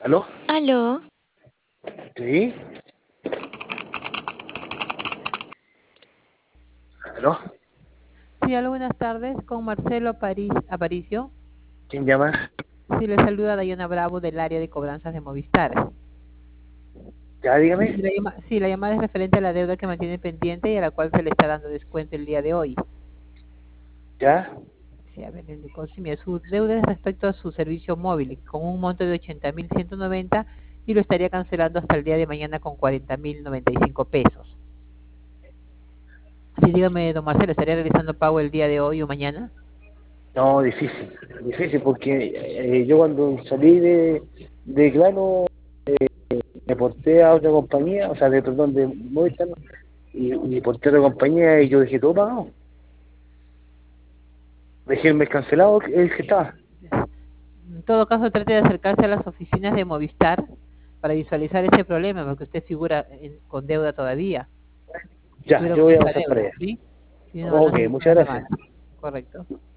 ¿Aló? Aló, ¿Sí? ¿Aló? Sí, hola, buenas tardes, con Marcelo Aparicio. ¿Quién llama? Sí, le saluda Dayana Bravo del área de cobranzas de Movistar. Ya, dígame. Sí, la llamada es referente a la deuda que mantiene pendiente y a la cual se le está dando descuento el día de hoy. ¿Ya? Sí, a ver, le indicó, sí, mira, su deuda es respecto a su servicio móvil, con un monto de 80.190 y lo estaría cancelando hasta el día de mañana con 40.095 pesos. Sí, dígame, don Marcelo, ¿estaría realizando pago el día de hoy o mañana? No, difícil. Difícil porque yo cuando salí de Claro me porté a otra compañía, o sea, perdón, de Movistar, ¿no? y porté a otra compañía y yo dejé todo pagado. Dejé el mes cancelado, el que estaba. En todo caso, trate de acercarse a las oficinas de Movistar para visualizar ese problema, porque usted figura con deuda todavía, Ya, figura yo con voy a esa pasar para deuda, allá. ¿sí? Y no Ok, hace muchas ninguna gracias. llamada. Correcto.